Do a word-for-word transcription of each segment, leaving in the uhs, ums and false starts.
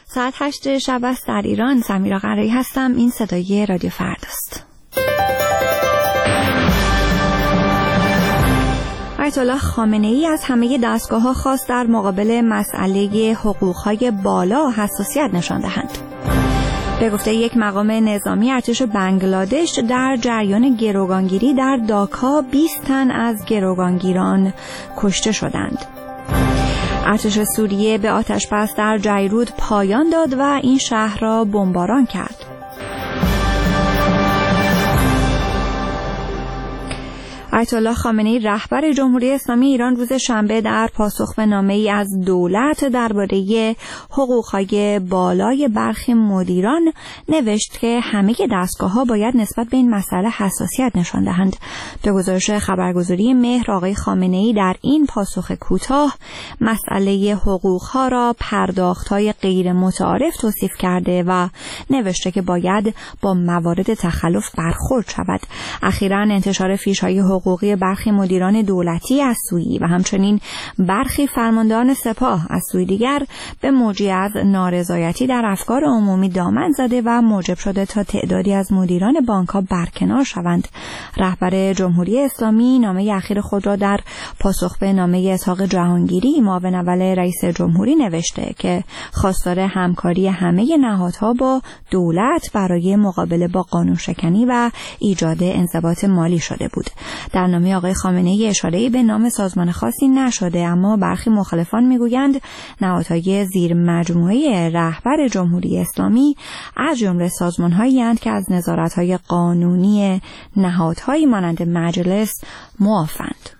ساعت هشت شب است در ایران. سمیرا قرایی هستم. این صدای رادیو فرداست. آیت الله خامنه ای از همه دستگاه‌ها خواست در مقابل مسئله حقوق‌های بالا حساسیت نشان دهند. به گفته یک مقام نظامی ارتش بنگلادش، در جریان گروگانگیری در داکا بیست تن از گروگانگیران کشته شدند. ارتش سوریه به آتش‌بس در جیرود پایان داد و این شهر را بمباران کرد. آیت الله خامنه ای رهبر جمهوری اسلامی ایران روز شنبه در پاسخ به نامه‌ای از دولت درباره حقوق‌های بالای برخی مدیران نوشت که همه دستگاه‌ها باید نسبت به این مسئله حساسیت نشان دهند. به گزارش خبرگزاری مهر، آقای خامنه ای در این پاسخ کوتاه مسئله حقوق‌ها را پرداخت‌های غیر متعارف توصیف کرده و نوشته که باید با موارد تخلف برخورد شود. اخیراً انتشار فیش‌های حقوقی برخی مدیران دولتی از سوی و همچنین برخی فرماندهان سپاه از سوی دیگر به موجی از نارضایتی در افکار عمومی دامن زده و موجب شده تا تعدادی از مدیران بانک‌ها برکنار شوند. رهبر جمهوری اسلامی نامه اخیر خود را در پاسخ به نامه اسحاق جهانگیری معاون اول رئیس جمهوری نوشته که خواستار همکاری همه نهادها با دولت برای مقابله با قانون شکنی و ایجاد انضباط مالی شده بود. در نامه آقای خامنه ای اشاره‌ای به نام سازمان خاصی نشده، اما برخی مخالفان میگویند نهادهای زیر مجموعه رهبر جمهوری اسلامی از جمله سازمان‌هایی اند که از نظارت‌های قانونی نهادهایی مانند مجلس معافند.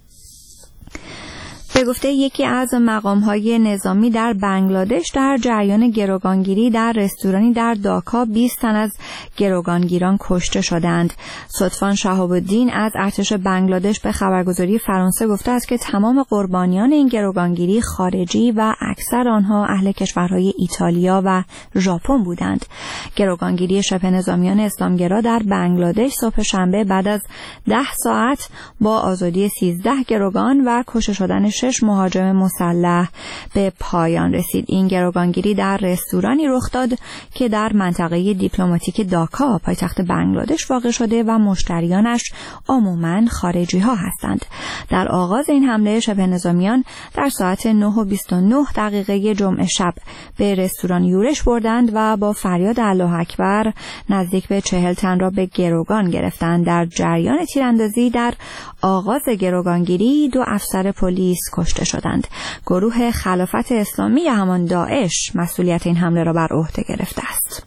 به گفته یکی از مقام‌های نظامی در بنگلادش، در جریان گروگانگیری در رستورانی در داکا بیست تن از گروگانگیران کشته شدند. صدفان شهاب الدین از ارتش بنگلادش به خبرگزاری فرانسه گفته است که تمام قربانیان این گروگانگیری خارجی و اکثر آنها اهل کشورهای ایتالیا و ژاپن بودند. گروگانگیری شبه نظامیان اسلامگرا در بنگلادش صبح شنبه بعد از ده ساعت با آزادی سیزده گروگان و کشته شدن شش مهاجم مسلح به پایان رسید. این گروگانگیری در رستورانی رخ داد که در منطقه دیپلماتیک داکا پایتخت بنگلادش واقع شده و مشتریانش عموماً خارجی ها هستند. در آغاز این حمله شبه نظامیان در ساعت نه و بیست و نه دقیقه جمعه شب به رستوران یورش بردند و با فریاد الله اکبر نزدیک به چهل تن را به گروگان گرفتند. در جریان تیراندازی در آغاز گروگانگیری دو افسر پلیس کشته شدند. گروه خلافت اسلامی یا همان داعش مسئولیت این حمله را بر عهده گرفته است.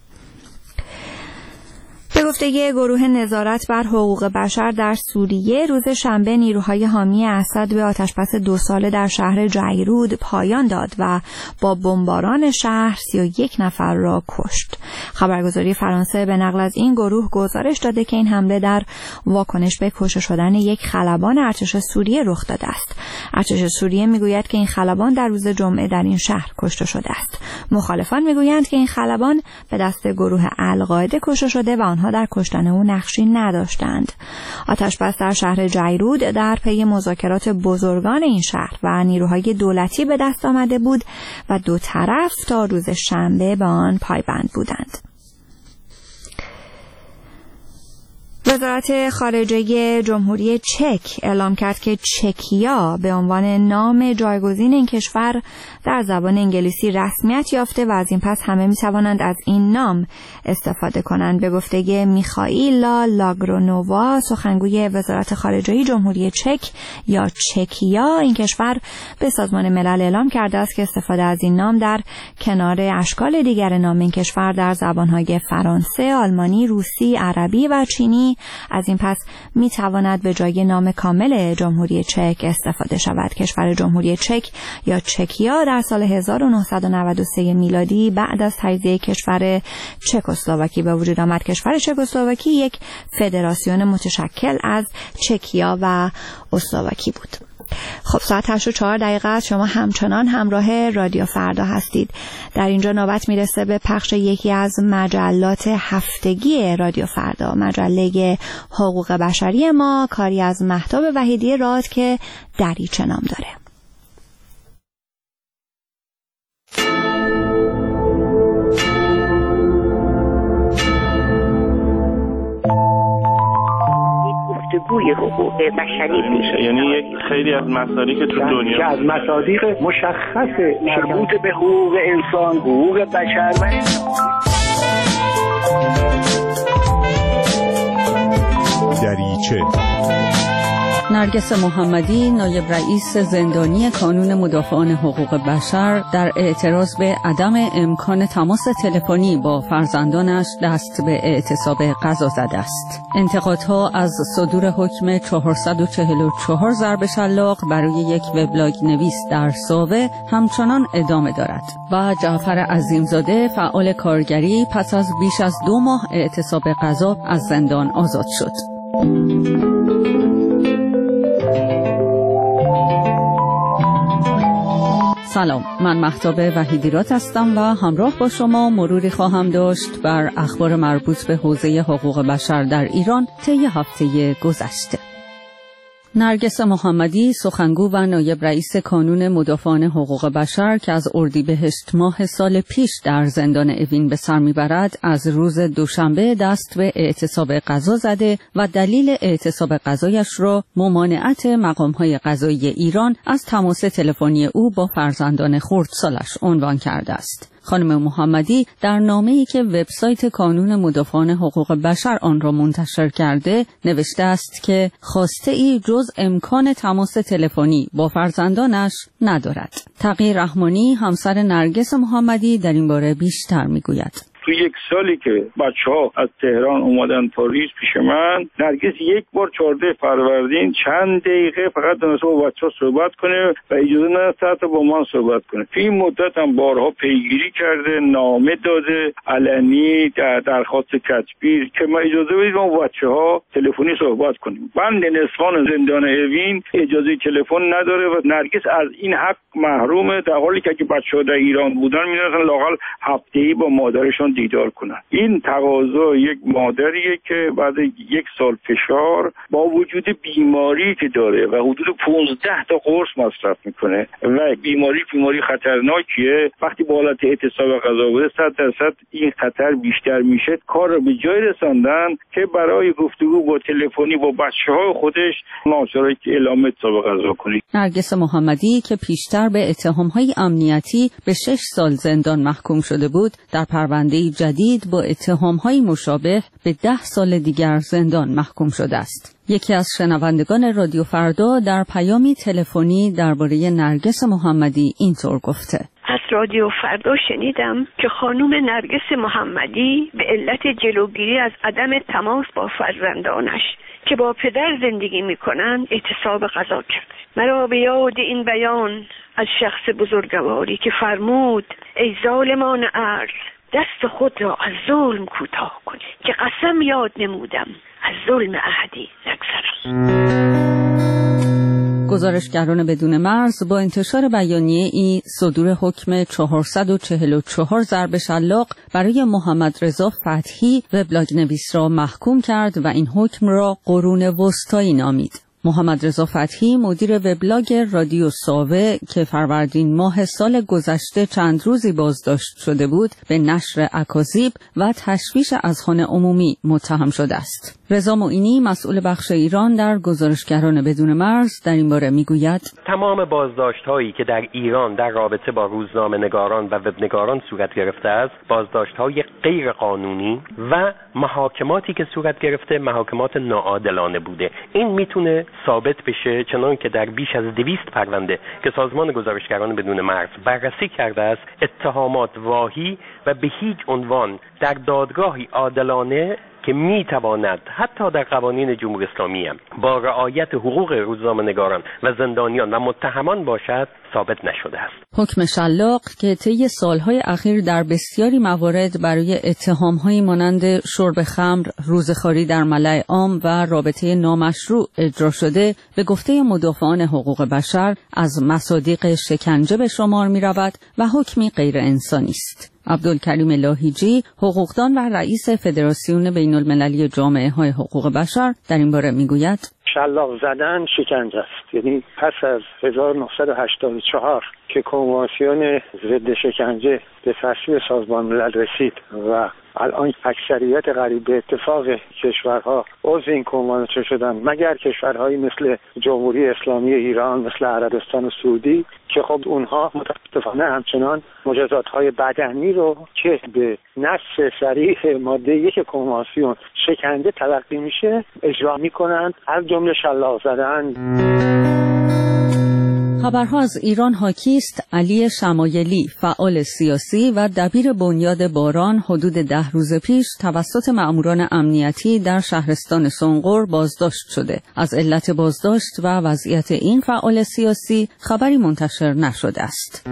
به گفته گروه نظارت بر حقوق بشر در سوریه، روز شنبه نیروهای حامی اسد به آتش‌بس دو ساله در شهر جیرود پایان داد و با بمباران شهر سی و یک نفر را کشت. خبرگزاری فرانسه به نقل از این گروه گزارش داده که این حمله در واکنش به کشته شدن یک خلبان ارتش سوریه رخ داده است. ارتش سوریه میگوید که این خلبان در روز جمعه در این شهر کشته شده است. مخالفان میگویند که این خلبان به دست گروه القاعده کشته شده و آنها در کشتن او نقشی نداشتند. آتش‌بس در شهر جیرود در پی مذاکرات بزرگان این شهر و نیروهای دولتی به دست آمده بود و دو طرف تا روز شنبه به آن پایبند بودند. وزارت خارجه جمهوری چک اعلام کرد که چکیا به عنوان نام جایگزین این کشور در زبان انگلیسی رسمیت یافته و از این پس همه می توانند از این نام استفاده کنند. به گفته میخائیلا لاگرونووا، سخنگوی وزارت خارجه جمهوری چک یا چکیا، این کشور به سازمان ملل اعلام کرده است که استفاده از این نام در کنار اشکال دیگر نام این کشور در زبانهای فرانسه، آلمانی، روسی، عربی و چینی از این پس می تواند به جای نام کامل جمهوری چک استفاده شود. کشور جمهوری چک یا چکیا در سال هزار و نهصد و نود و سه میلادی بعد از تجزیه کشور چکسلواکی به وجود آمد. کشور چکسلواکی یک فدراسیون متشکل از چکیا و اسلواکی بود. خب ساعت هشت و چهار دقیقه است. شما همچنان همراه رادیو فردا هستید. در اینجا نوبت میرسه به پخش یکی از مجلات هفتگی رادیو فردا، مجله حقوق بشری ما، کاری از مهتاب وحیدی راد که دریچه نام داره. پهلوی حقوق بشری میشه. یعنی یک خیلی از مصادیق تو دنیا که از مصادیق مشخص مربوط به حقوق انسان، حقوق بشر و دریچه. نرگس محمدی، نایب رئیس زندانی کانون مدافعان حقوق بشر، در اعتراض به عدم امکان تماس تلفنی با فرزندانش دست به اعتصاب قضا زده است. انتقادها از صدور حکم چهارصد و چهل و چهار ضرب شلاق برای یک وبلاگ نویس در ساوه همچنان ادامه دارد و جعفر عظیمزاده، فعال کارگری، پس از بیش از دو ماه اعتصاب قضا از زندان آزاد شد. سلام، من مهتاب وحیدیرات هستم و همراه با شما مروری خواهم داشت بر اخبار مربوط به حوزه حقوق بشر در ایران طی هفته گذشته. نرگس محمدی، سخنگو و نایب رئیس کانون مدافعان حقوق بشر که از اردیبهشت ماه سال پیش در زندان اوین به سر میبرد، از روز دوشنبه دست به اعتصاب قضا زده و دلیل اعتصاب قضایش را ممانعت مقام‌های قضایی ایران از تماس تلفنی او با فرزندان خردسالش عنوان کرده است. خانم محمدی در نامه‌ای که وبسایت کانون مدافعان حقوق بشر آن را منتشر کرده نوشته است که خواسته ای جز امکان تماس تلفنی با فرزندانش ندارد. تقی رحمانی، همسر نرگس محمدی، در این باره بیشتر میگوید. تو یک سالی که بچه‌ها از تهران اومدن پاریس پیش من، نرگس یک بار چهارده فروردین چند دقیقه فقط دونسته با بچه‌ها صحبت کنه و اجازه نداشته حتی با من صحبت کنه. تو این مدت هم بارها پیگیری کرده، نامه داده، علنی در درخواست کتبی که ما اجازه بدید ما با بچه‌ها تلفنی صحبت کنیم. بند نسوان زندان اوین اجازه تلفن نداره و نرگس از این حق محرومه، در حالی که اگه بچه‌ها در ایران بودن می‌رفتن لااقل هفته‌ای با مادرشون دیدار کنن. این تقاضا یک مادریه که بعد یک سال فشار با وجود بیماری که داره و حدود پانزده تا قرص مصرف میکنه و بیماری بیماری خطرناکیه، وقتی با حالت اعتصاب غذا بوده صد درصد این خطر بیشتر میشه. کار رو به جای رساندن که برای گفتگو با تلفنی با بچه‌های خودش ناچاره که اعلام اعتصاب غذا کنه. نرگس محمدی که پیشتر به اتهام‌های امنیتی به شش سال زندان محکوم شده بود، در پرونده جدید با اتهام‌های مشابه به ده سال دیگر زندان محکوم شده است. یکی از شنوندگان رادیو فردا در پیامی تلفنی درباره نرگس محمدی اینطور گفته: از رادیو فردا شنیدم که خانم نرگس محمدی به علت جلوگیری از عدم تماس با فرزندانش که با پدر زندگی می‌کنند اعتصاب قضا کرد. مرا به یاد این بیان از شخص بزرگواری که فرمود: ای ظالمان ارض، دست خود را از ظلم کوتاه کنید که قسم یاد نمودم از ظلم احدی نگذرم. گزارشگران بدون مرز با انتشار بیانیه ای صدور حکم چهارصد و چهل و چهار ضرب شلاق برای محمد رضا فتحی وبلاگ نویس را محکوم کرد و این حکم را قرون وسطایی نامید. محمد رضا فتحی، مدیر وبلاگ رادیو ساوه که فروردین ماه سال گذشته چند روزی بازداشت شده بود، به نشر اکاذیب و تشویش اذهان عمومی متهم شده است. رضا معینی، مسئول بخش ایران در گزارشگران بدون مرز، در این باره میگوید: تمام بازداشت‌هایی که در ایران در رابطه با روزنامه‌نگاران و وبنگاران صورت گرفته است، بازداشت‌های غیر قانونی و محاکماتی که صورت گرفته محاکمات ناعادلانه بوده. این میتونه ثابت بشه، چنان که در بیش از دویست پرونده که سازمان گزارشگران بدون مرز بررسی کرده است، اتهامات واهی و به هیچ عنوان در دادگاهی عادلانه که میتواند حتی در قوانین جمهوری اسلامی هم با رعایت حقوق روزنامه‌نگاران و زندانیان و متهمان باشد ثابت نشده است. حکم شلاق که طی سالهای اخیر در بسیاری موارد برای اتهام‌هایی مانند شرب خمر، روزخواری در ملأ عام و رابطه نامشروع اجرا شده، به گفته مدافعان حقوق بشر از مصادیق شکنجه به شمار می‌رود و حکمی غیر انسانی است. عبدالکریم لاهیجی، حقوقدان و رئیس فدراسیون بین المللی جامعه های حقوق بشر، در این باره میگوید: شلاق زدن شکنجه است. یعنی پس از هزار و نهصد و هشتاد و چهار که کنوانسیون ضد شکنجه به تصویب سازمان ملل رسید و الان اکثریت قریب به اتفاق کشورها عضو این کنوانسیون شدن، مگر کشورهایی مثل جمهوری اسلامی ایران، مثل عربستان سعودی که خب اونها متاسفانه همچنان مجازات‌های بدنی رو که به نص صریح ماده یک کنوانسیون شکنجه تلقی میشه اجرا میکنند، از جمله شلاق زدن. خبرها از ایران حاکی است. علی شمایلی، فعال سیاسی و دبیر بنیاد باران، حدود ده روز پیش توسط مأموران امنیتی در شهرستان سنقر بازداشت شده. از علت بازداشت و وضعیت این فعال سیاسی خبری منتشر نشده است.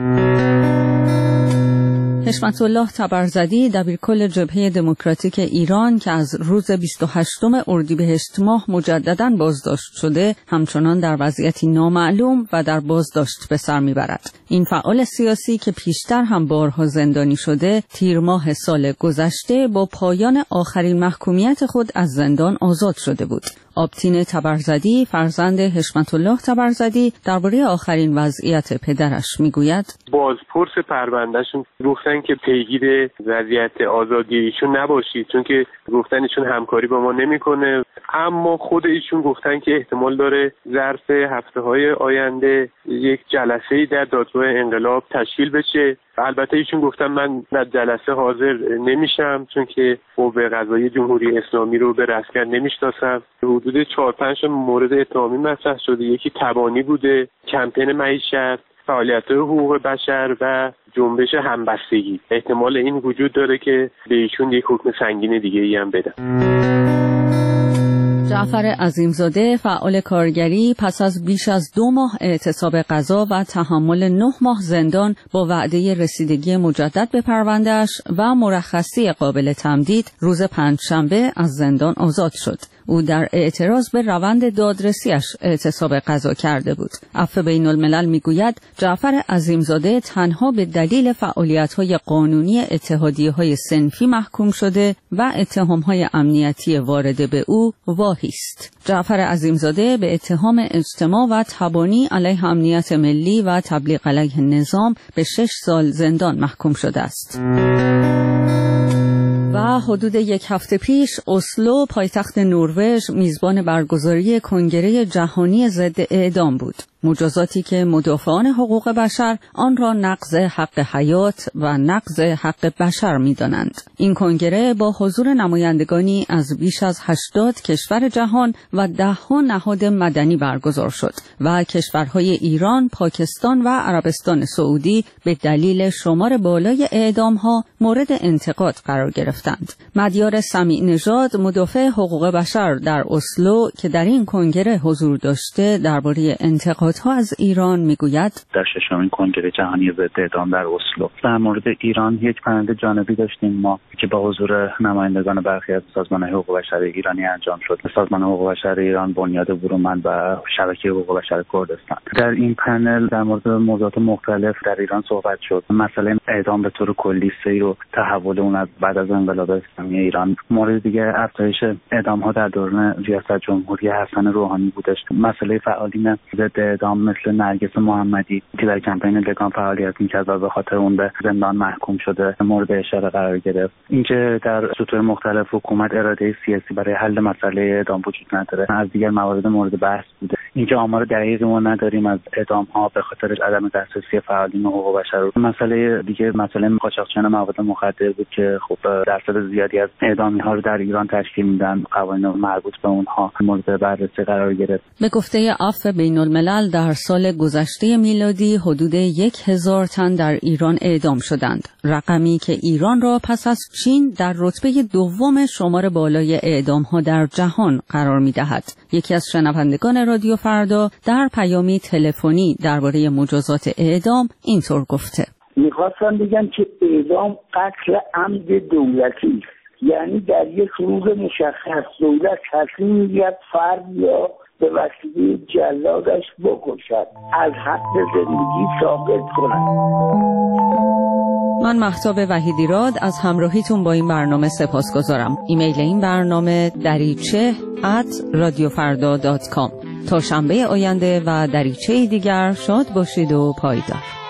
حشمت الله تبرزدی، دبیرکل جبهه دموکراتیک ایران که از روز بیست و هشتم اردیبهشت ماه مجدداً بازداشت شده، همچنان در وضعیتی نامعلوم و در بازداشت به سر میبرد. این فعال سیاسی که پیشتر هم بارها زندانی شده، تیر ماه سال گذشته با پایان آخرین محکومیت خود از زندان آزاد شده بود. آبتین تبرزدی، فرزند حشمت الله تبرزدی، درباره آخرین وضعیت پدرش میگوید: بازپرس پروندهشون گفتن که پیگیر وضعیت آزادی ایشون نباشید، چون که گفتن ایشون همکاری با ما نمیکنه، اما خود ایشون گفتن که احتمال داره ظرف هفته‌های آینده یک جلسه‌ای در دادگاه انقلاب تشکیل بشه. البته ایشون گفتن من در جلسه حاضر نمیشم چون که قوه قضاییه جمهوری اسلامی رو به رسمیت نمیشناسم. حدود چهار پنج مورد اتهامی مطرح شده. یکی تبانی بوده، کمپین معیشت، فعالیت حقوق بشر و جنبش همبستگی. احتمال این وجود داره که به ایشون یک حکم سنگین دیگه ای هم بدن. جعفر عظیمزاده، فعال کارگری، پس از بیش از دو ماه اعتصاب قضا و تحمل نه ماه زندان با وعده رسیدگی مجدد به پرونده‌اش و مرخصی قابل تمدید، روز پنجشنبه از زندان آزاد شد. او در اعتراض به روند دادرسیش اعتصاب قضا کرده بود. عفو بین الملل میگوید جعفر عظیمزاده تنها به دلیل فعالیت‌های قانونی اتحادیه‌های صنفی محکوم شده و اتهام‌های امنیتی وارده به او واهی است. جعفر عظیمزاده به اتهام اجتماع و تبانی علیه امنیت ملی و تبلیغ علیه نظام به شش سال زندان محکوم شده است. و حدود یک هفته پیش اسلو، پایتخت نروژ، میزبان برگزاری کنگره جهانی ضد اعدام بود. مجازاتی که مدافعان حقوق بشر آن را نقض حق حیات و نقض حق بشر می‌دانند. این کنگره با حضور نمایندگانی از بیش از هشتاد کشور جهان و ده‌ها نهاد مدنی برگزار شد و کشورهای ایران، پاکستان و عربستان سعودی به دلیل شمار بالای اعدام‌ها مورد انتقاد قرار گرفتند. مدیار سمیع نژاد، مدافع حقوق بشر در اسلو که در این کنگره حضور داشته، درباره انتقاد ها از ایران میگوید: در ششمین کنگره جهانی ضد اعدام در اسلو در مورد ایران یک پنل جانبی داشتیم ما که با حضور نمایندگان برخی از سازمان حقوق بشر ایرانی انجام شد. سازمان حقوق بشر ایران، بنیاد برومند و شبکه حقوق بشر کردستان. در این پنل در مورد موضوعات مختلف در ایران صحبت شد. مسئله اعدام به طور کلی، سیر و تحول اون از بعد از انقلاب اسلامی ایران. مورد دیگه افزایش اعدام ها در دوران ریاست جمهوری حسن روحانی بودش. مسئله فعالین ضد اعدام مثل نرگس محمدی که در کمپین لگان فعالیت می‌کرد و به خاطر اون به زندان محکوم شده مورد اشاره قرار گرفت. اینکه در سطوح مختلف حکومت اراده سیاسی برای حل مسئله اعدام وجود نداره از دیگر موارد مورد بحث بوده. اینکه آمار دقیقی ما نداریم از اعدام‌ها به خاطر عدم دسترسی فعالین حقوق بشر. مسئله دیگه مسئله قاچاقچیان مواد مخدر بود که خب درصد زیادی از اعدامی‌ها رو در ایران تشکیل میدن. قوانین مربوط به اونها مورد بررسی قرار گرفت. به گفته عفو بین الملل در سال گذشته میلادی حدود یک هزار تن در ایران اعدام شدند. رقمی که ایران را پس از چین در رتبه دوم شمار بالای اعدام‌ها در جهان قرار می‌دهد. یکی از شنوندگان رادیو فردا در پیامی تلفنی درباره مجازات اعدام اینطور گفته: می‌خواستم بگم که اعدام قتل عمد دولتی است. یعنی در یک روز مشخص دولت تصمیم می‌گیرد فرد یا به وسیله جلادش بکشد، از حق زندگی ساقط کند. من مهتاب وحیدیراد از همراهیتون با این برنامه سپاسگزارم. ایمیل این برنامه دریچه ات رادیو فردا دات کام. تا شنبه آینده و دریچه دیگر شاد باشید و پایدار.